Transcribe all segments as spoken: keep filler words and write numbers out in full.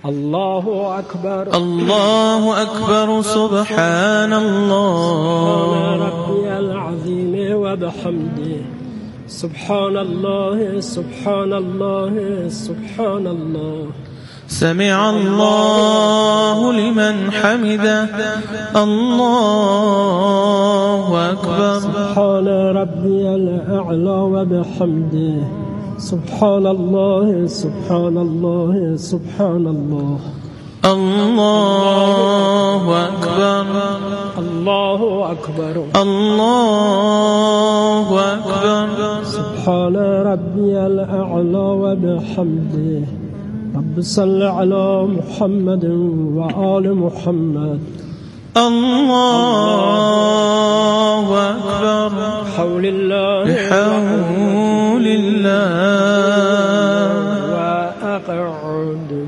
الله أكبر الله أكبر سبحان الله سبحان ربي العظيم وبحمده سبحان الله سبحان الله سبحان الله سمع الله لمن حمده الله أكبر سبحان ربي الأعلى وبحمده سبحان الله سبحان الله سبحان الله الله أكبر الله أكبر الله أكبر سبحان ربي الأعلى وبحمده رب صل على محمد وآل محمد الله أكبر حول الله بحول الله وأقعد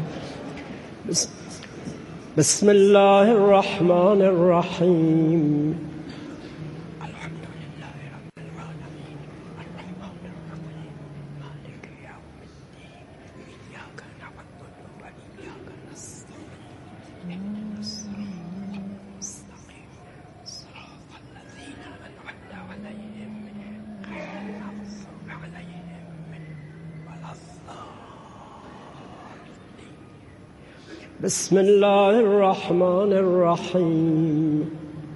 بسم الله الرحمن الرحيم الحمد لله رب العالمين الرحمن الرحيم مالك يوم الدين إياك نعبد وإياك نستعين اهدنا الصراط المستقيم صراط الذين أنعمت عليهم غير المغضوب عليهم ولا الضالين بسم الله الرحمن الرحيم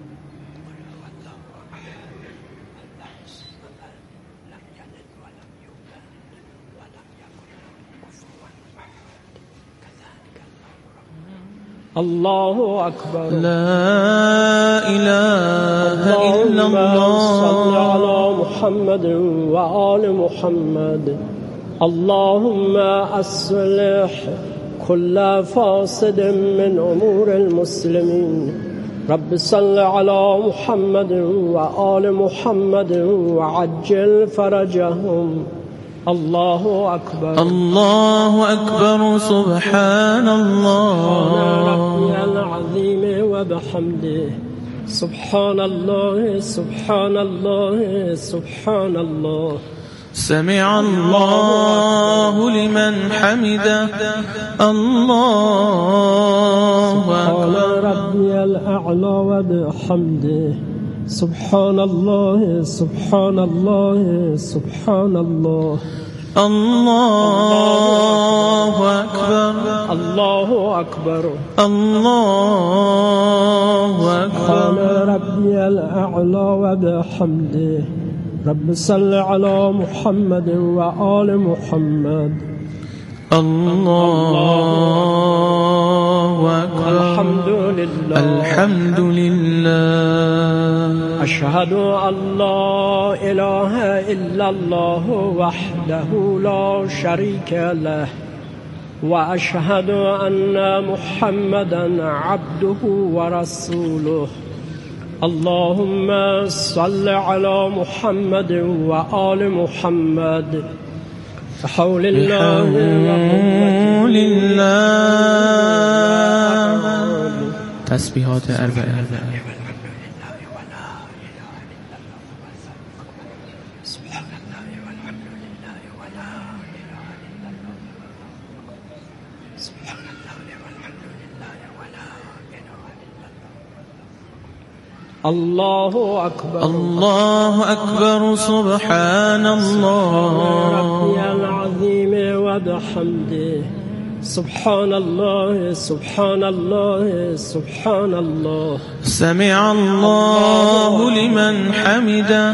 الله أكبر لا إله إلا اللهم صل على الله محمد وآل محمد اللهم أصلح كل فاسد من أمور المسلمين رب صل على محمد وآل محمد وعجل فرجهم الله أكبر الله أكبر سبحان الله ربي العظيم وبحمده سبحان الله سبحان الله سبحان الله سمع الله لمن حمده الله سبحان أكبر ربي الأعلى وبحمده سبحان الله سبحان الله سبحان الله الله أكبر الله أكبر الله سبحان أكبر ربي الأعلى وبحمده رب صل على محمد وآل محمد الله أكبر الحمد لله الحمد لله أشهد أن لا إله إلا الله وحده لا شريك له وأشهد أن محمدا عبده ورسوله اللهم صل على محمد وآل محمد بحول الله بحول الله تسبيحات أربعة الله أكبر الله أكبر سبحان الله ربي العظيم وبحمده سبحان الله سبحان الله سبحان الله سمع الله لمن حمده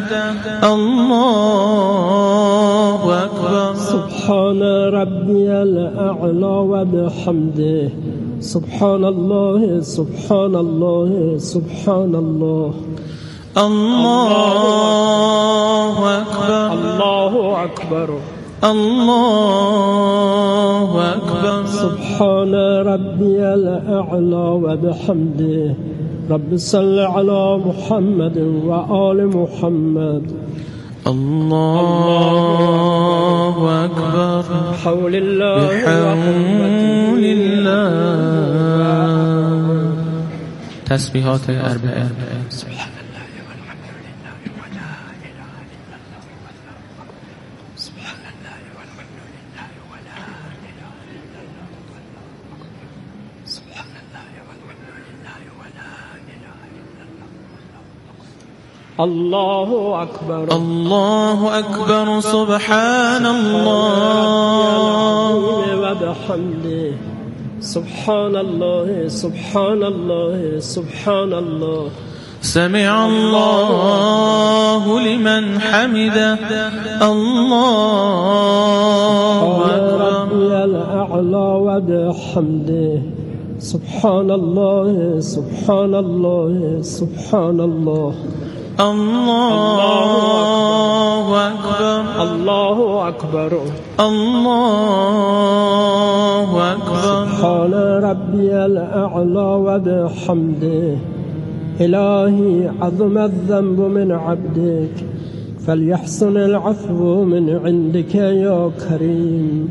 الله أكبر سبحان ربي الأعلى وبحمده سبحان الله سبحان الله سبحان الله الله أكبر الله أكبر الله أكبر سبحان ربي الأعلى وبحمده رب صل على محمد وآل محمد الله أكبر حول الله بحول الله تسبيحات أربعة سبحان الله والحمد لله ولا إله إلا الله سبحان الله والحمد لله ولا إله إلا الله الله أكبر الله أكبر سبحان الله وبحمده سبحان الله سبحان الله سبحان الله سمع الله لمن حمده الله أكبر ربي الأعلى وبحمده سبحان الله سبحان الله سبحان الله الله أكبر الله أكبر الله أكبر سبحان ربي الأعلى وبحمده إلهي عظم الذنب من عبدك فليحسن العفو من عندك يا كريم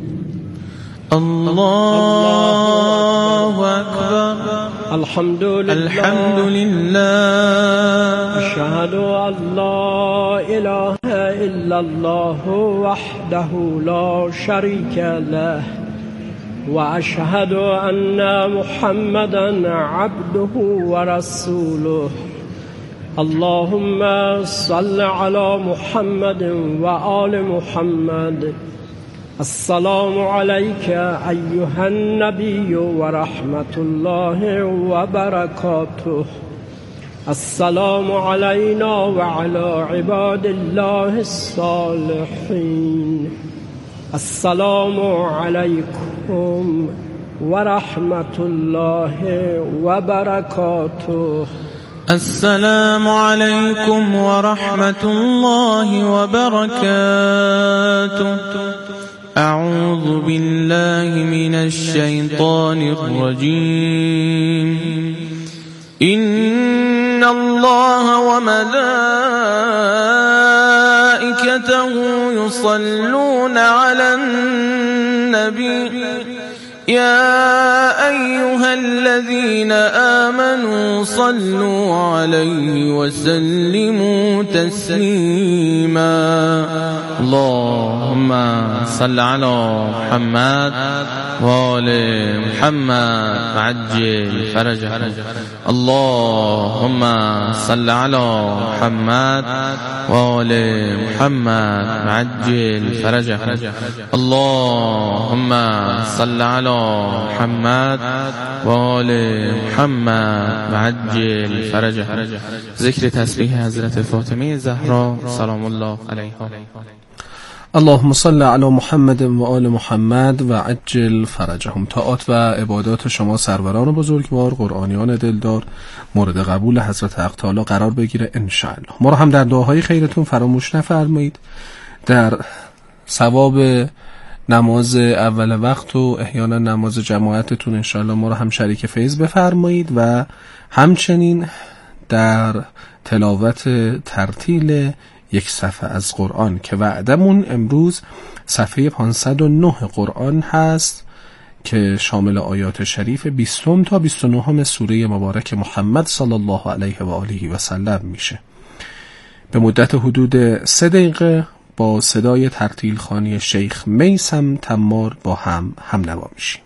الله أكبر الحمد لله الحمد لله أشهد أن لا إله إلا الله وحده لا شريك له وأشهد أن محمدا عبده ورسوله اللهم صل على محمد وآل محمد السلام عليك أيها النبي ورحمة الله وبركاته السلام علينا وعلى عباد الله الصالحين السلام عليكم ورحمة الله وبركاته السلام عليكم ورحمة الله وبركاته أعوذ بالله من الشيطان الرجيم إن الله وملائكته يصلون على النبي يا أيها الذين آمنوا صلوا عليه وسلموا تسليما اللهم صل على محمد وآل محمد وعجل فرجه اللهم صل على محمد وآل محمد وعجل فرجه اللهم صل على محمد وآل محمد وعجل فرجه. ذکر تسبیح حضرت فاطمه زهرا سلام الله علیها. اللهم صل علی محمد و آل محمد و عجل فرجهم. طاعات و عبادات شما سروران بزرگوار، قرآنیان دلدار، مورد قبول حضرت حق تعالی قرار بگیره انشاءالله. ما رو هم در دعاهای خیرتون فراموش نفرمایید. در ثواب نماز اول وقت و احیانا نماز جماعتتون انشاءالله ما رو هم شریک فیض بفرمایید و همچنین در تلاوت ترتیل یک صفحه از قرآن که وعدمون امروز صفحه پانصد و نه قرآن هست که شامل آیات شریف بیستم تا بیست و نهم سوره مبارک محمد صلی الله علیه و آله و سلم میشه. به مدت حدود سه دقیقه با صدای ترتیل خوانی شیخ میثم تمار با هم هم نوا میشیم.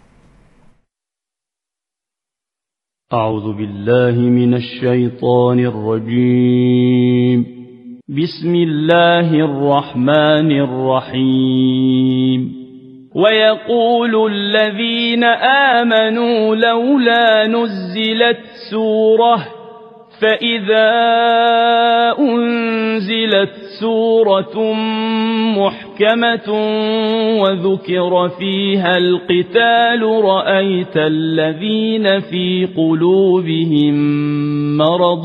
اعوذ بالله من الشیطان الرجیم بسم الله الرحمن الرحیم ويقول الذين آمنوا لولا نزلت سورة فإذا أنزلت سورة محكمة وذكر فيها القتال رأيت الذين في قلوبهم مرض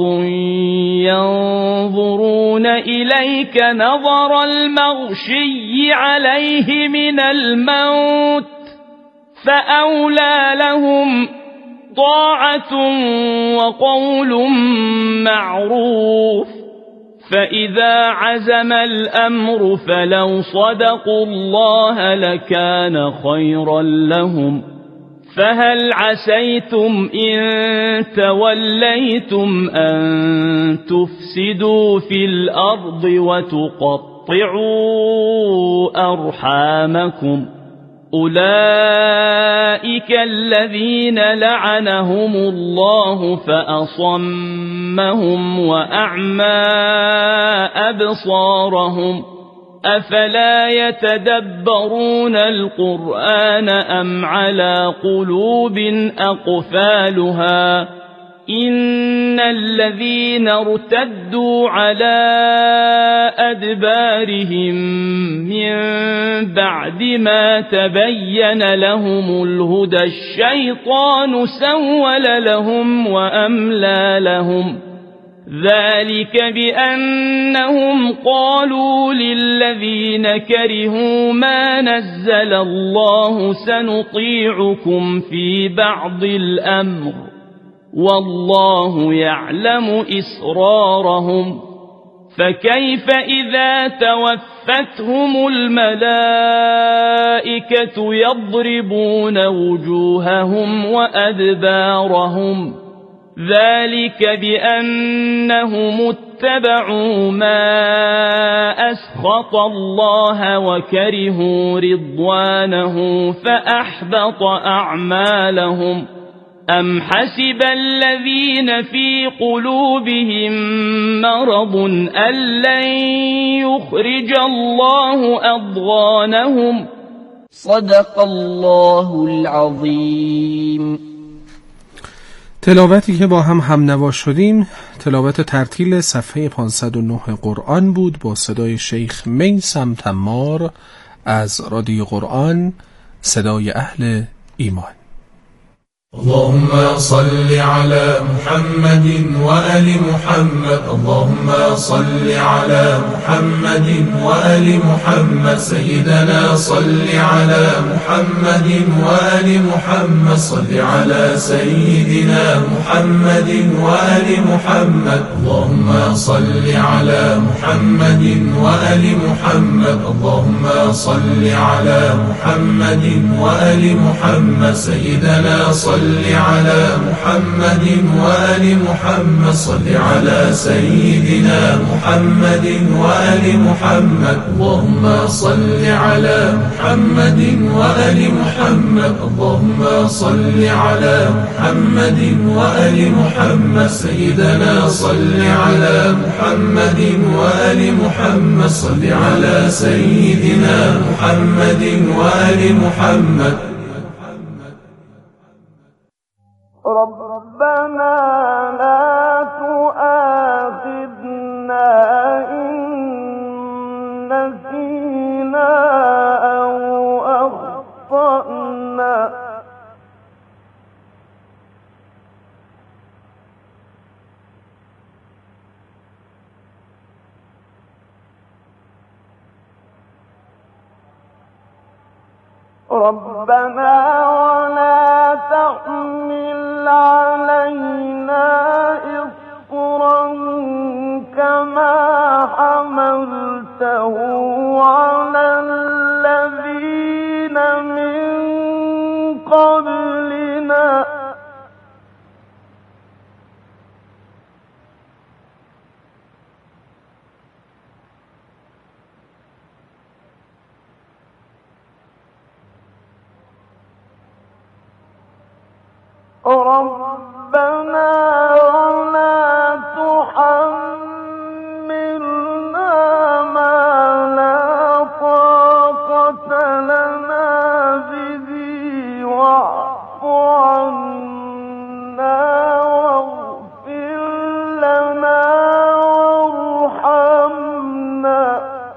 ينظرون إليك نظر المغشي عليه من الموت فأولى لهم طاعة وقول معروف فإذا عزم الأمر فلو صدقوا الله لكان خيرا لهم فهل عسيتم إن توليتم أن تفسدوا في الأرض وتقطعوا أرحامكم أولئك الذين لعنهم الله فأصمهم وأعمى أبصارهم أفلا يتدبرون القرآن أم على قلوب أقفالها إن الذين ارتدوا على أدبارهم من بعد ما تبين لهم الهدى الشيطان سول لهم وأملى لهم ذلك بأنهم قالوا للذين كرهوا ما نزل الله سنطيعكم في بعض الأمر والله يعلم إسرارهم فكيف إذا توفتهم الملائكة يضربون وجوههم وأدبارهم ذلك بأنهم اتبعوا ما أسخط الله وكرهوا رضوانه فأحبط أعمالهم أم حسب الذين في قلوبهم مرض أن لن يخرج الله أضغانهم صدق الله العظیم. تلاوتی که با هم هم نوا شدیم تلاوت ترتیل صفحه پانصد و نه قرآن بود با صدای شیخ میثم تمار از رادیو قرآن، صدای اهل ایمان. اللهم صل على محمد وآل محمد اللهم صل على محمد وآل محمد سيدنا صل على محمد وآل محمد صل على سيدنا محمد وآل محمد اللهم صل على محمد وآل محمد اللهم صل على محمد وآل محمد سيدنا صل صل على محمد وآل محمد صل على سيدنا محمد وآل محمد اللهم صل على محمد وآل محمد اللهم صل على محمد وآل محمد سيدنا صل على محمد وآل محمد صل على سيدنا محمد وآل محمد. ربنا لا تؤاخذنا إن نسينا أو أخطأنا ربنا ولا تحمل علينا إصرا كما حملته على الذين من قبلنا ربنا ولا تحملنا ما لا طاقة لنا به واعف عنا واغفر لنا وارحمنا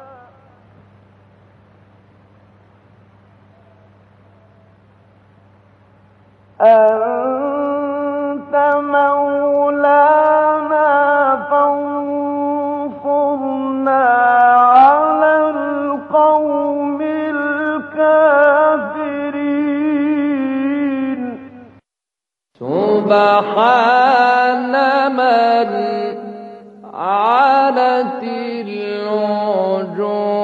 أنت مولانا فانصرنا على القوم الكافرين. سبحان من علت الوجوه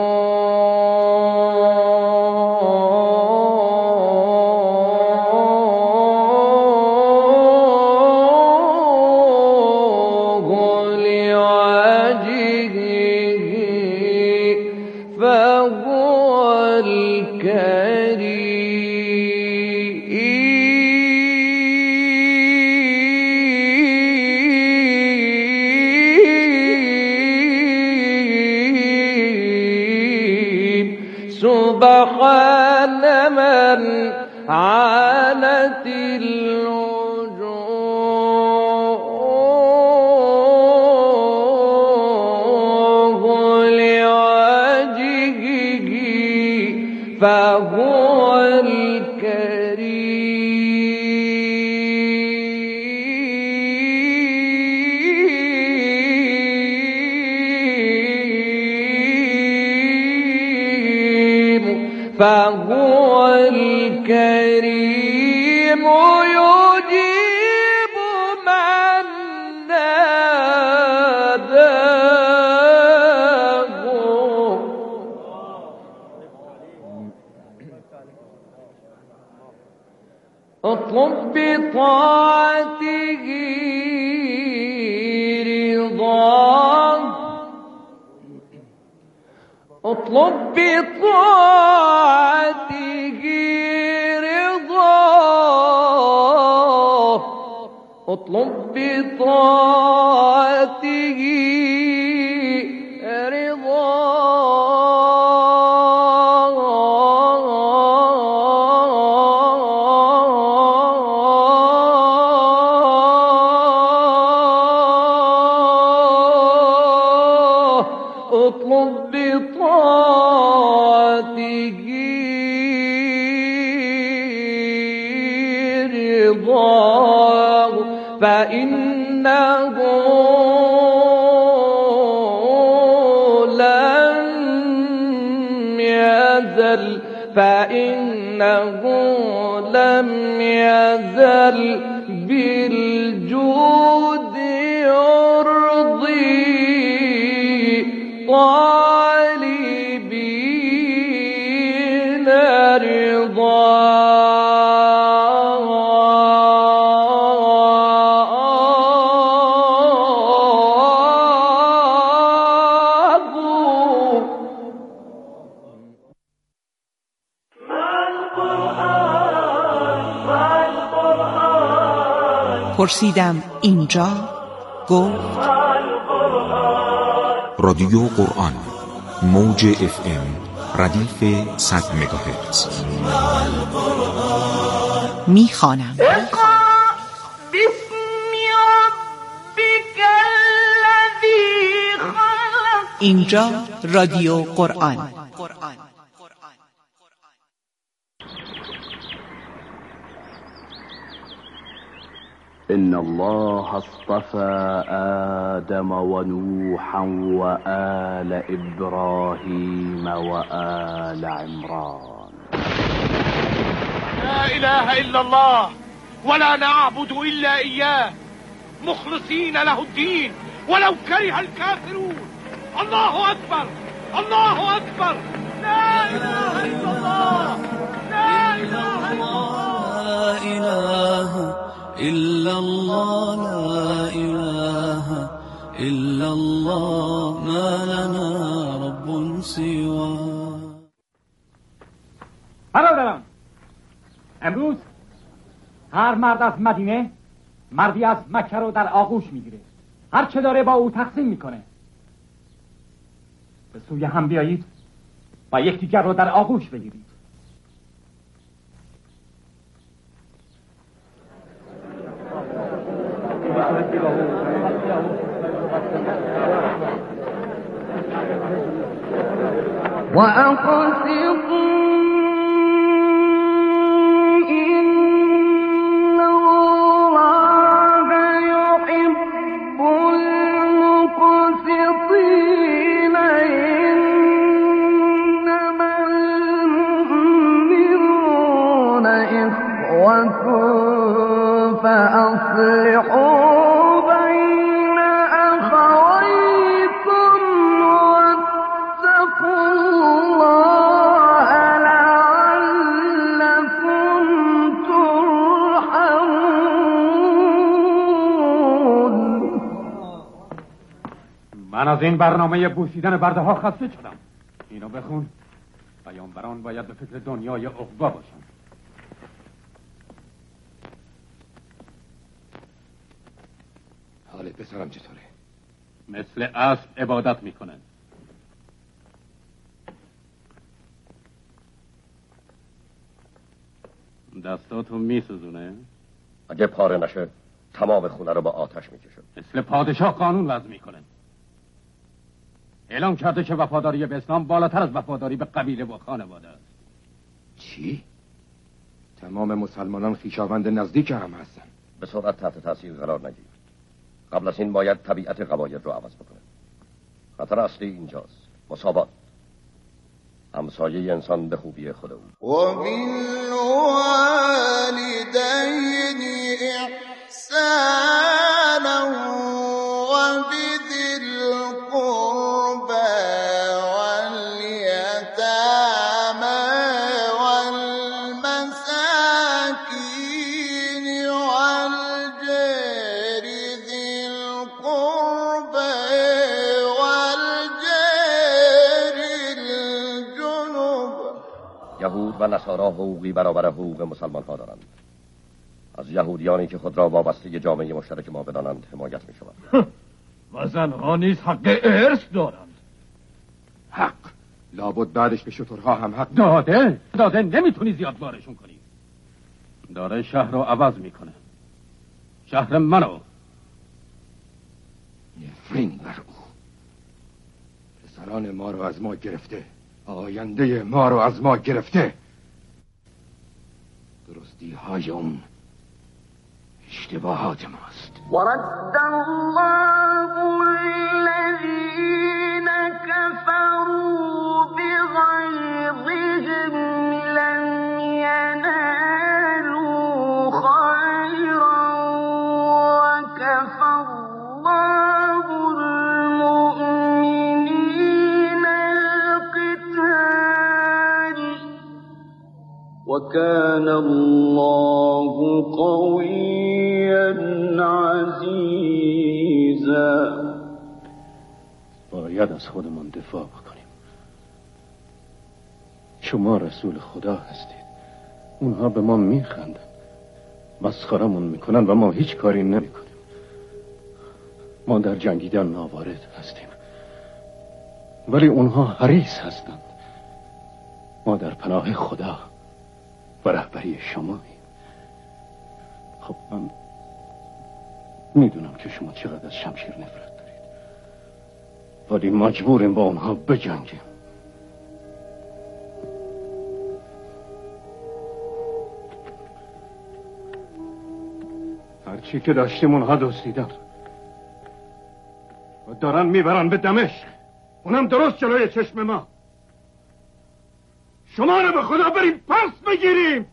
فهو الكريم سبحان من عانت الوجوه لوجهه فهو الكريم فهو الكريم يجيب من ناداه اطلب بطاعته رضاه اطلب بطاعته رضاه اطلب بطاعته رضاه اطلب بطاعته رضاه فإنه لم يزل فإنه لم يزل بالجود يرضي طالبين پرسیدم اینجا گفت رادیو قرآن موج اف ام ردیف صد مگاهرتز میخوانم اینجا رادیو قرآن. إن الله اصطفى آدم ونوحا وآل إبراهيم وآل عمران. لا إله إلا الله ولا نعبد إلا إياه مخلصين له الدين ولو كره الكافرون. الله أكبر الله أكبر. لا إله إلا الله لا إله إلا الله لا إله إلا الله لا إله إلا الله ما لنا رب سواه. برادران، امروز هر مرد از مدینه مردی از مکه رو در آغوش میگیره، هر چه داره با او تقسیم میکنه. به سوی هم بیایید و یکدیگر رو در آغوش بگیرید. وأقسطوا إن الله يحب المقسطين. إنما المؤمنون إخوة فأصلحوا بين أخويكم واتقوا الله لعلكم ترحمون. من از این برنامه بوسیدن برده ها خسته شدم. اینو بخون. پیامبران باید به فکر دنیای عقبا باشن. حال پسرم چطوره؟ مثل اسب عبادت میکنن. دستاتو میسوزونه؟ اگه پاره نشه تمام خونه رو با آتش میکشه. مثل پادشاه قانون وضع میکنه. اعلام کرده که وفاداری به اسلام بالاتر از وفاداری به قبیله و خانواده است. چی؟ تمام مسلمانان خویشاوند نزدیک هم هستن. به سرعت تحت تاثیر قرار نگیر. قبل از این باید طبیعت قبایل رو عوض بکنه. خطر اصلی اینجاست. مساوات. همسایه انسان به خوبی خود او. و بالوالدین احسانا و بذی القربى والیتامى والمساکین والجار ذی القربى والجار الجنب. یهود و نصارا حقوقی برابر حقوق مسلمان ها دارند. از یهودیانی که خود را وابسته جامعه مشترک ما بدانند حمایت می شود. و زنها نیز حق ارث دارند. حق؟ لابد بعدش به شترها هم حق داده داده نمیتونی زیاد بارشون کنی. داره شهر رو عوض میکنه. شهر منو. نفرین بر او. پسران ما رو از ما گرفته. آینده ما رو از ما گرفته. درستی های اون اشتباهات ماست. ورد الله الذين كفروا بغيظهم لم ينالوا خيرا وكفى الله المؤمنين القتال وكان الله قويا عزيزا. باید از خودمان دفاع بکنیم. شما رسول خدا هستید. اونها به ما میخندن، مسخرمون میکنن و ما هیچ کاری نمیکنیم. ما در جنگیدن ناوارد هستیم، ولی اونها حریص هستند. ما در پناه خدا و رهبری شماییم. خب من میدونم که شما چقدر از شمشیر نفرت دارید، ولی مجبوریم با اونها بجنگیم. هرچی که داشتیم اونها دزدیدن و دارن میبرن به دمشق، اونم درست جلوی چشم ما. شما رو به خدا بریم پس بگیریم.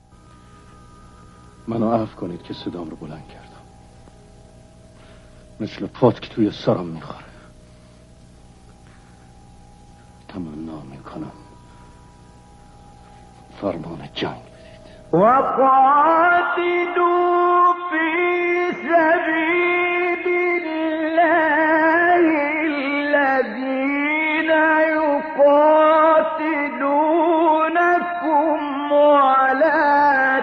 منو عفو کنید که صدام رو بلند کردم، مثل پات که توی سرم میخوره. تمنا میکنم فرمان جنگ بدید. وقاتلوا فی سبیل الله الذین یقاتلونکم ولا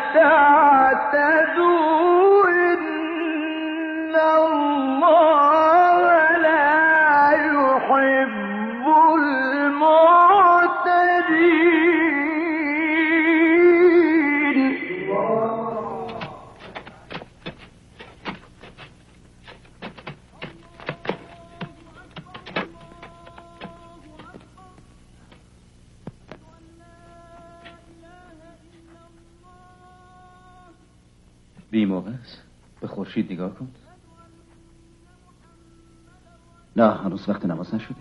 تعتدوا ان الله لا يحب المعتدين. بی موقع است. به خورشید نگاه کن. نه هنوز وقت نماز نشده.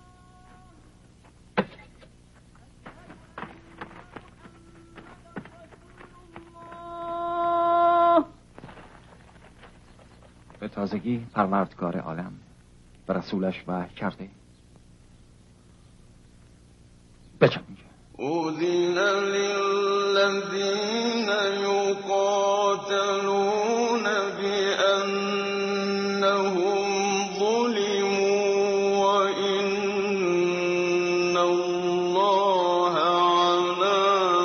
به تازگی پروردگار عالم و رسولش وحی کرده بچم میگه أذن للذين يقاتلون بأنهم ظلموا وإن الله على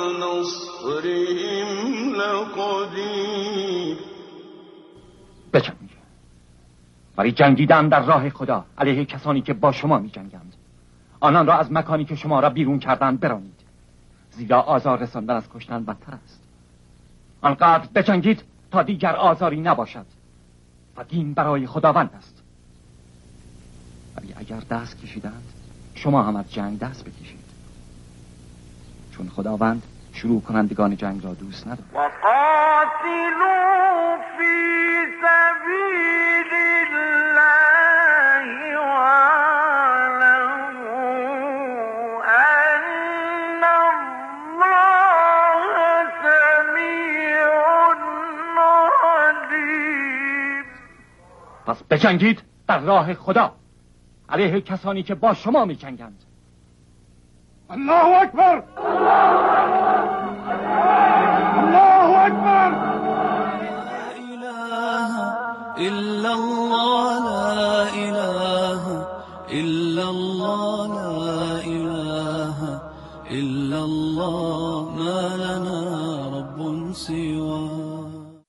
نصرهم لقدير. بچم میگه برای جنگیدن در راه خدا علیه کسانی که با شما می جنگند، آنان را از مکانی که شما را بیرون کردند برانید، زیرا آزار رساندن از کشتن بدتر است. آنقدر بجنگید تا دیگر آزاری نباشد و دین برای خداوند است. ولی اگر دست کشیدند شما هم از جنگ دست بکشید، چون خداوند شروع کنندگان جنگ را دوست ندارد. وقاتلوا فی سبیل الله واعلموا ان الله سمیع علیم. پس بجنگید در راه خدا علیه کسانی که با شما می جنگند. الله اکبر، الله اکبر. إلا الله لا إله إلا الله لا إله إلا الله ما لنا رب سواه.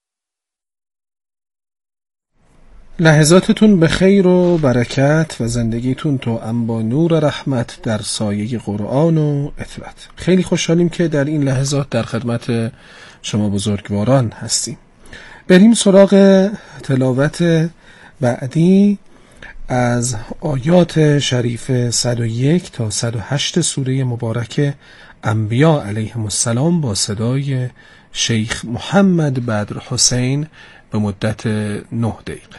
لحظاتتون به خیر و برکت و زندگیتون توأم با نور رحمت در سایه قرآن و اطاعت. خیلی خوشحالیم که در این لحظات در خدمت شما بزرگواران هستیم. بریم سراغ تلاوت بعدی از آیات شریف صد و یک تا صد و هشت سوره مبارک انبیا علیهم السلام با صدای شیخ محمد بدر حسین به مدت نه دقیقه.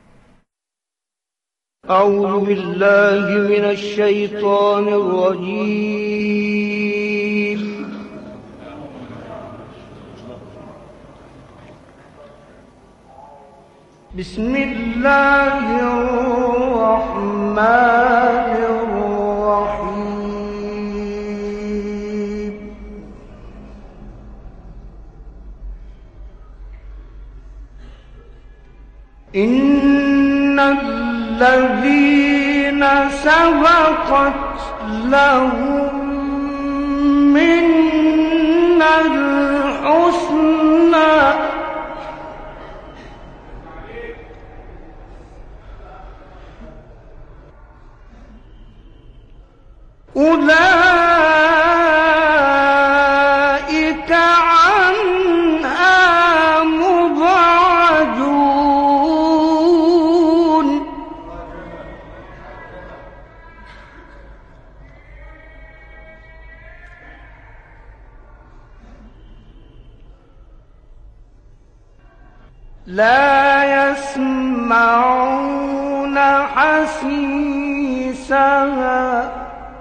اعوذ بالله من الشیطان الرجیم. بسم الله الرحمن الرحیم. ان الذين سبقت لهم منا الحسنى أولئك عنها مبعدون. لا يسمعون حسيسها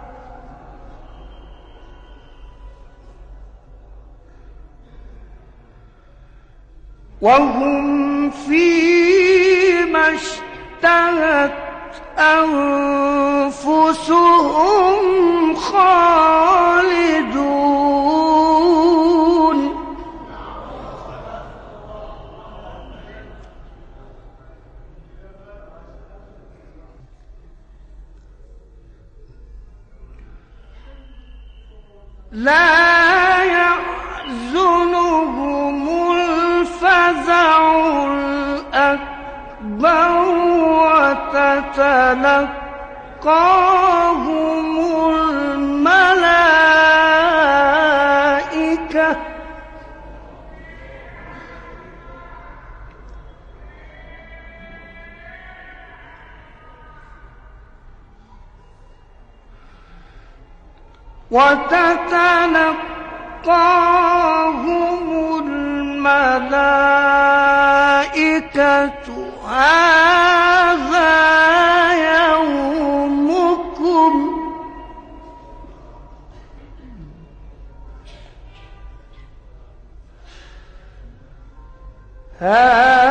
وهم فيما اشتهت أنفسهم خالدون. لا يحزنهم الفزع الأكبر وتتلقاهم الملائكة وتتلقاهم الملائكة هذا يومكم هذا